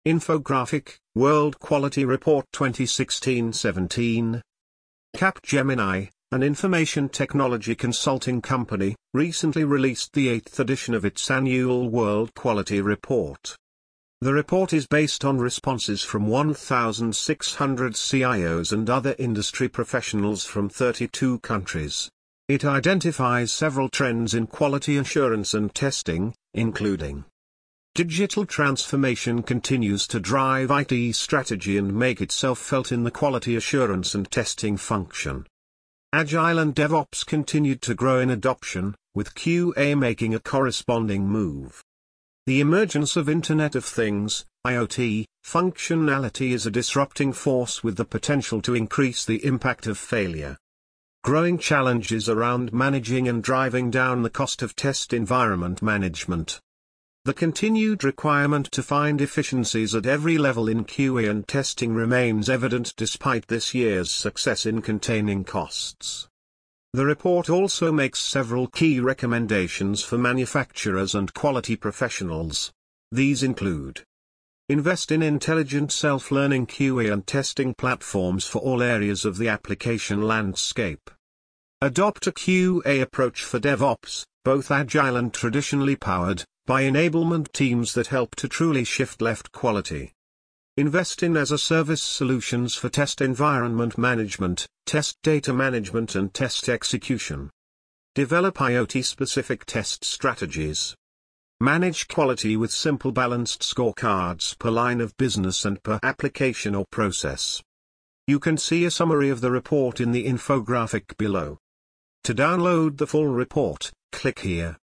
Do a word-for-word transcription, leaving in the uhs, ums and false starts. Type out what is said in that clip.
Infographic, World Quality Report twenty sixteen seventeen. Capgemini, an information technology consulting company, recently released the eighth edition of its annual World Quality Report. The report is based on responses from one thousand six hundred C I Os and other industry professionals from thirty-two countries. It identifies several trends in quality assurance and testing, including: digital transformation continues to drive I T strategy and make itself felt in the quality assurance and testing function. Agile and DevOps continued to grow in adoption, with Q A making a corresponding move. The emergence of Internet of Things, I O T, functionality is a disrupting force with the potential to increase the impact of failure. Growing challenges around managing and driving down the cost of test environment management. The continued requirement to find efficiencies at every level in Q A and testing remains evident despite this year's success in containing costs. The report also makes several key recommendations for manufacturers and quality professionals. These include: invest in intelligent self-learning Q A and testing platforms for all areas of the application landscape. Adopt a Q A approach for DevOps, both agile and traditionally powered, by enablement teams that help to truly shift left quality. Invest in as-a-service solutions for test environment management, test data management and test execution. Develop I O T-specific test strategies. Manage quality with simple balanced scorecards per line of business and per application or process. You can see a summary of the report in the infographic below. To download the full report, click here.